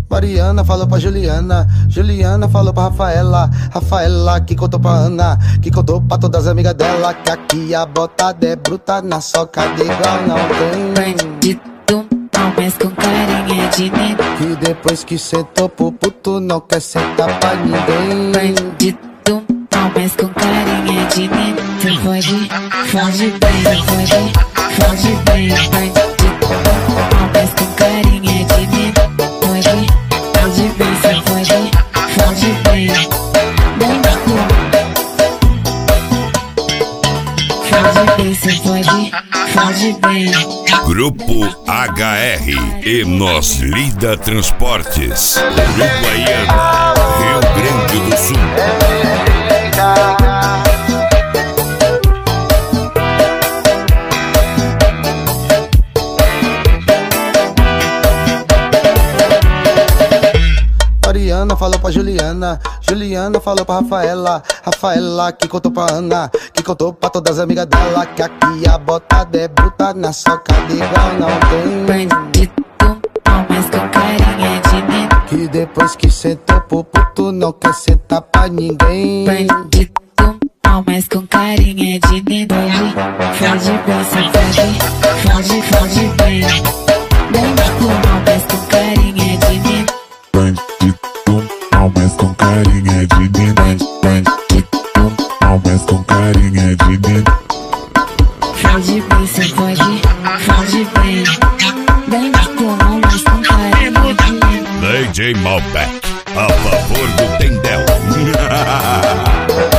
Mariana falou pra Juliana, Juliana falou pra Rafaela, Rafaela que contou pra Ana, que contou pra todas as amigas dela, que aqui a botada é bruta, na socada igual não tem. Bandido, não, mas com carinha de neném. Que depois que sentou pro puto não quer sentar pra ninguém. Bandido, não, mas com carinha de neném. Você foge bem, foge bem. Bandido, não, mas com carinha de neném. Foge bem, você foge bem. Bandido, foge bem, você foge bem. Grupo HR e Nós Lida Transportes, Uruguaiana, Rio Grande do Sul. Mariana falou pra Juliana, Juliana falou pra Rafaela, Rafaela que contou pra Ana, que contou pra todas as amigas dela, que aqui a botada é bruta, na socada igual não tem. Bandido, não, mas com carinha de neném. Que depois que sentou pro puto não quer sentar pra ninguém. Bandido, não, mas com carinha de neném. Foge bem, você foge bem. Bandido, não, mas com carinha de neném. Bandido, não, mas com carinha de neném. Bandido, não, mas com carinha de neném. Foge bem, você foge bem. Bandido, não, mas com carinha de neném. DJ Malbec, a favor do Tendel.